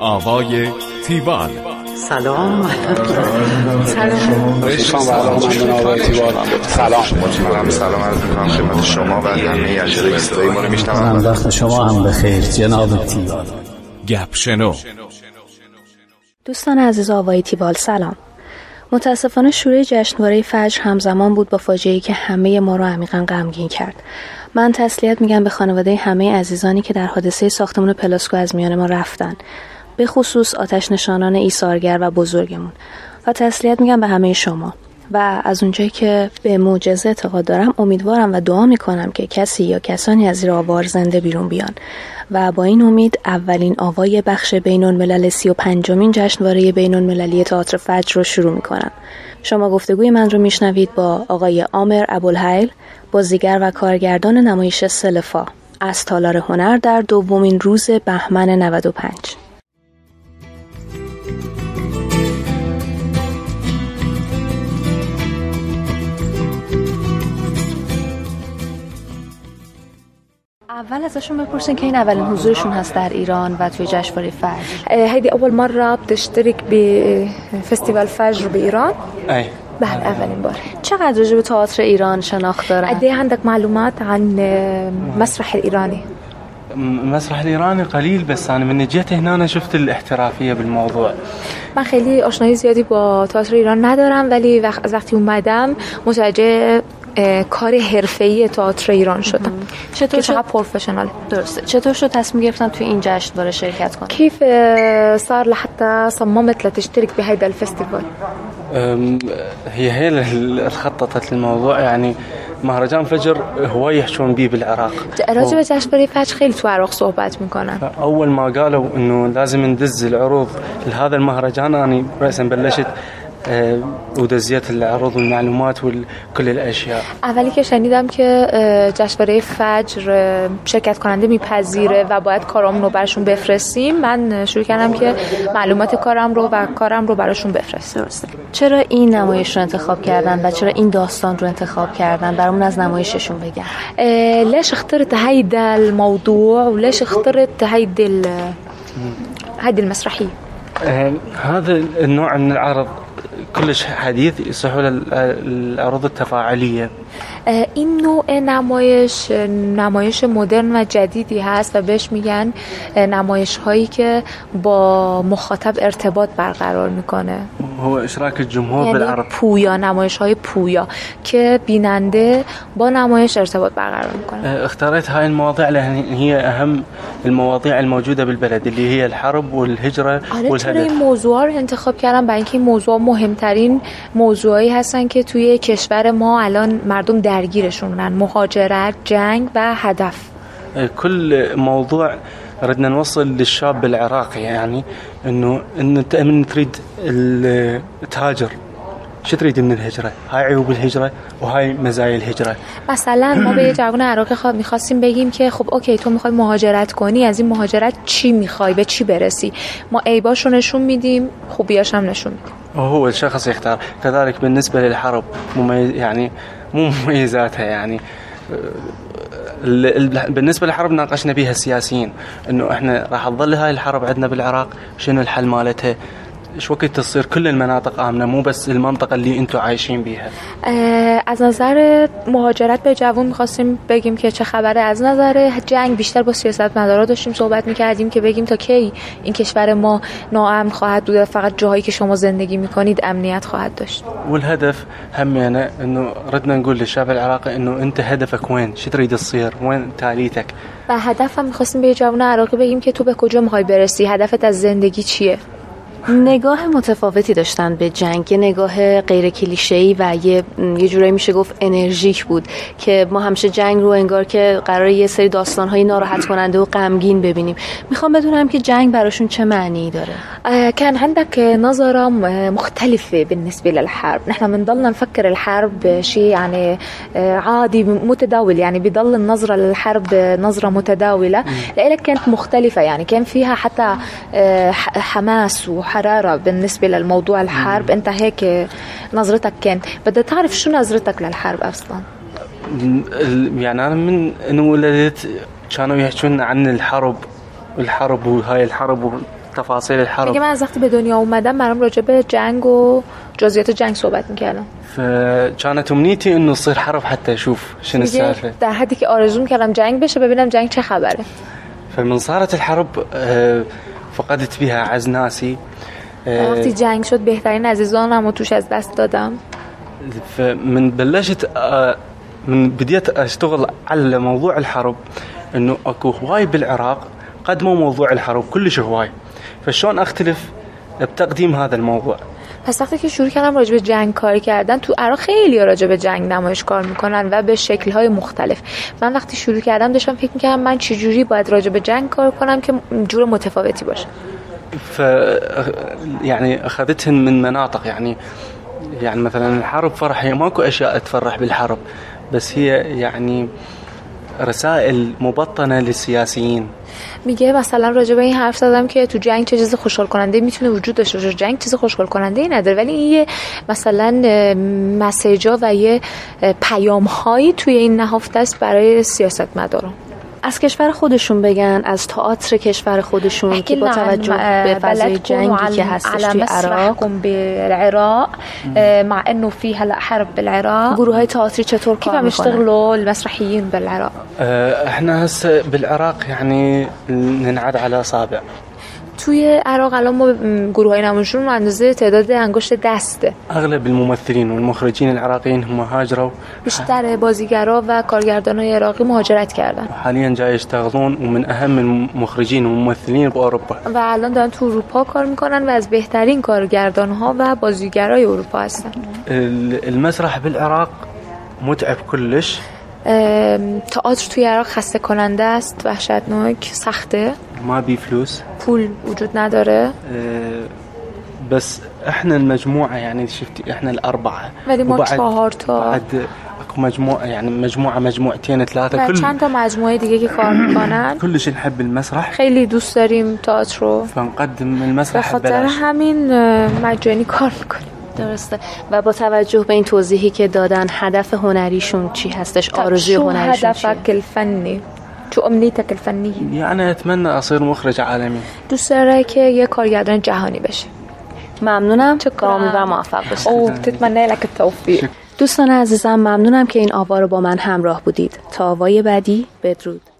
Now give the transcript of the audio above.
آوای تیوال. سلام. سلام عرض می‌کنم خدمت شما و همه اشتراک‌گذارای ما رو میشنوم. وقت شما هم بخیر جناب تیوال. گپ شنو. دوستان عزیز آوای تیوال سلام. متاسفانه شروع جشنواره فجر همزمان بود با فاجعه‌ای که همه ما رو عمیقاً غمگین کرد. من تسلیت میگم به خانواده همه عزیزانی که در حادثه ساختمان پلاسکو از میان ما رفتن، به خصوص آتش نشانان ایثارگر و بزرگمون، و تسلیت میگم به همه شما. و از اونجایی که به معجزه اعتقاد دارم امیدوارم و دعا میکنم که کسی یا کسانی از زیر آوار زنده بیرون بیان و با این امید اولین آوای بخش بین‌الملل 35مین جشنواره بین‌المللی تئاتر فجر رو شروع میکنم. شما گفتگوی من رو میشنوید با آقای عامر ابوالهیل، بازیگر و کارگردان نمایش سلفا از تالار هنر در دومین روز بهمن 95. اول ازشون بپرسین که این اولین حضورشون هست در ایران و توی جشنواره فجر. هيدي أول مرة بتشترك بفستيفال فجر بإيران؟ أي بله أولین بار. چقدر راجع به تئاتر ایران شناخت دارن؟ قد إيه عندك معلومات عن مسرح الإيراني؟ المسرح الإيراني قليل، بس أنا من جيت هنا أنا شفت الاحترافية بالموضوع. من خیلی آشنایی زیادی با تئاتر ایران ندارم، ولی وقتی اومدم متوجه کار حرفه‌ای تئاتر ایران شدم. چطور چقدر پروفشنال؟ درسته. چطور شد تصمیم گرفتن توی این جشنواره شرکت کنن؟ كيف صار لحتى صممت لتشترك بهذا الفستيفال؟ هي اللي خططت الموضوع، يعني مهرجان فجر هواي يحشون بيه بالعراق. راجع به جشنواره فجر خیلی تو عراق صحبت میکنن. اول ما قالوا انه لازم ندز العروض لهذا المهرجان انا رأسا بلشت ودزيت العروض والمعلومات وكل الاشياء. اولی که شنیدم که جشنواره فجر شرکت کننده میپذیره و باید کارامون رو براشون بفرستیم، من شروع کردم که معلومات کارم رو براشون بفرستم. درسته. چرا این نمایش رو انتخاب کردن و چرا این داستان رو انتخاب کردن؟ برامون از نمایششون بگن. ليش اخترت هيدا الموضوع وليش اخترت هيدي المسرحية؟ هذا النوع من العرض كلش حديث، يصحوا للعروض التفاعلية. این نوع نمایش مدرن و جدیدی هست و بهش میگن نمایش هایی که با مخاطب ارتباط برقرار میکنه. هو اشراك الجمهور بالعرض. پویا، نمایش های پویا که بیننده با نمایش ارتباط برقرار میکنه. اختارت هاي المواضيع لأن هي أهم المواضيع الموجودة بالبلد اللي هي الحرب والهجرة والهدف. این موضوع رو انتخاب کردم برای اینکه این موضوع مهمترین موضوعی هستن که توی کشور ما الان مردم درگیرشونن: مهاجرت، جنگ و هدف. كل موضوع ردنا نوصل للشاب العراقي، يعني انه انت من تريد التهاجر، شو تريد من الهجرة؟ هاي عيوب الهجرة وهاي مزايا الهجرة. مثلا ما به یه جوان عراقی می‌خواستیم بگیم که خب اوکی تو می‌خوای مهاجرت کنی، از این مهاجرت چی می‌خوای، به چی برسی؟ ما عیباشو نشون میدیم، خوبیاش هم نشون میدیم. وهو الشخص يختار. كذلك بالنسبة للحرب يعني مو مميزاتها، يعني بالنسبة للحرب ناقشنا بيها السياسيين انه احنا راح تظل هاي الحرب عندنا بالعراق، شنو الحل مالتها، ايش وقت تصير كل المناطق آمنة مو بس المنطقة اللي انتو عايشين بيها. از نظر مهاجرت به جوان می‌خواستیم بگیم که چه خبره. از نظر جنگ بیشتر با سیاستمدارا داشتیم صحبت می‌کردیم که بگیم تا کی این کشور ما ناامن خواهد بود، فقط جاهایی که شما زندگی می‌کنید امنیت خواهد داشت. والهدف همينه انه ردنا نقول للشعب العراقي انه انت هدفك وين، شو تريد تصير، وين تاليتك. و هدف هم می‌خواستیم به جوان عراقی بگیم که تو به کجا می‌خوای برسی، هدفت از زندگی چیه. نگاه متفاوتی داشتن به جنگ، یه نگاه غیر کلیشه‌ای و یه جورایی میشه گفت انرژیک بود که ما همیشه جنگ رو انگار که قراره یه سری داستان‌های ناراحت کننده و غمگین ببینیم. میخوام بدونم که جنگ براشون چه معنی داره. كان عندك نظرة مختلفة بالنسبة للحرب. نحن بنضلنا نفكر الحرب شيء يعني عادي متداول، يعني بيضل النظرة للحرب نظرة متداولة. لإلك كانت مختلفة، يعني كان فيها حتى حماس وحرارة بالنسبة للموضوع الحرب. انت هيك نظرتك كانت، بدي تعرف شو نظرتك للحرب اصلا؟ يعني انا من انه ولدت كانوا يحكون عن الحرب وهاي الحرب تفاصيل الحرب. میگه من از وقتی به دنیا اومدم برام راجع به جنگ و جزئیات جنگ صحبت میکردم. فكانت امنيتي انه تصير حرب حتى اشوف شنو السالفه. در حدی که آرزو میکردم جنگ بشه ببینم جنگ چه خبره. فمن صارت الحرب فقدت بها اعز ناسي. وقتی جنگ شد بهترین عزیزانم رو توش از دست دادم. فمن بلشت من بديت اشتغل على موضوع الحرب انه اكو هواي بالعراق قدموا موضوع الحرب كلش هواي، فشلون اختلف بتقديم هذا الموضوع. پس وقتی که شروع کردم راجع به جنگ کار کردن، تو عراق خیلی راجع به جنگ نمایش کار میکنن و به شکل‌های مختلف. من وقتی شروع کردم داشتم فکر می‌کردم من چجوری باید راجع به جنگ کار کنم که جور متفاوتی باشه. يعني اخذتهن من مناطق، يعني مثلا الحرب فرح، هي ماكو اشياء تفرح بالحرب، بس هي يعني رسائل مبطنه للسياسيين. میگه مثلا راجع به این حرف زدم که تو جنگ چه چیز خوشحال کننده میتونه وجود داشته باشه، جنگ چیز خوشحال کننده ای نداره، ولی این یه مثلا مسیجا و یه پیام هایی توی این نهفته است برای سیاستمداران. از کشور خودشون بگن، از تئاتر کشور خودشون که با توجه به فضای جنگی که هستش توی عراق بالعراق مع انه في هلا حرب بالعراق، گروه های تئاتری چطور کار میکنن؟ كيف يشتغلوا المسرحيين بالعراق؟ احنا هسه بالعراق يعني ننعد على اصابع. توی عراق الان ما گروه‌های نمایشون رو اندازه تعداد انگشت دسته. اغلب الممثلين والمخرجين العراقيين هم هاجروا. بیشتر بازیگرا و کارگردانای عراقی مهاجرت کردن. حاليا جاي يشتغلون ومن اهم المخرجين والممثلين باوروبا. و الان دارن تو اروپا کار میکنن و از بهترین کارگردان‌ها و بازیگرای اروپا هستن. المسرح بالعراق متعب كلش. تئاتر توی عراق خسته کننده است، وحشتناک، سخته. ما بي فلوس، پول وجود نداره. بس احنا المجموعه يعني شفتي احنا الاربعه، ولی ما 4 تا بعد اكو مجموعه يعني مجموعتين ثلاثه كل چند تا مجموعه دیگه که کار میکنن. كلش نحب المسرح، خیلی دوست داریم تئاتر رو، فنقدم المسرح ببلاش. خاطر همین مجانی کار میکنیم. درسته. و با توجه به این توضیحی که دادن، هدف هنریشون چی هستش؟ آرزوی هنریشون چیه؟ هدفك الفنی؟ شو امنيتك الفنيه؟ يعني اتمنى اصير مخرج عالمي. دوست داره که یه کارگردان جهانی بشه. ممنونم، و امیدوارم موفق باشی. او تتمنى لك التوفيق. دوستان عزیزم، ممنونم که این آوا رو با من همراه بودید. تا آوای بعدی، بدرود.